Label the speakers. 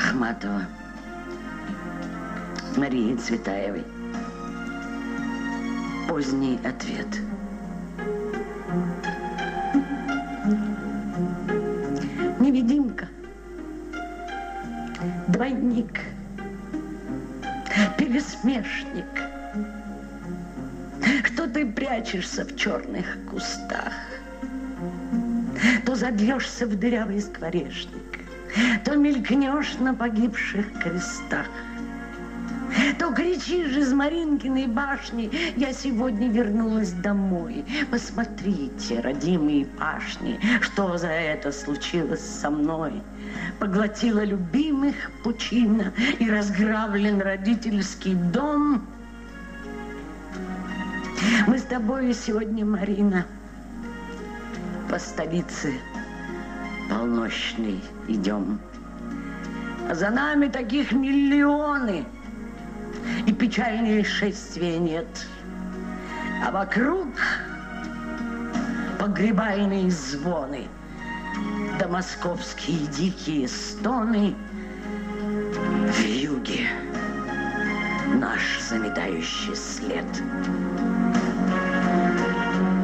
Speaker 1: Ахматова Марии Цветаевой. Поздний ответ. Невидимка, двойник, пересмешник. Кто ты прячешься в черных кустах? То забьешься в дырявый скворечник, то мелькнешь на погибших крестах, то кричишь из Маринкиной башни: я сегодня вернулась домой. Посмотрите, родимые пашни, что за это случилось со мной. Поглотила любимых пучина и разграблен родительский дом. Мы с тобой сегодня, Марина, по столице полночной идем. А за нами таких миллионы, и печальнее шествия нет. А вокруг погребальные звоны, да московские дикие стоны. В юге наш заметающий след.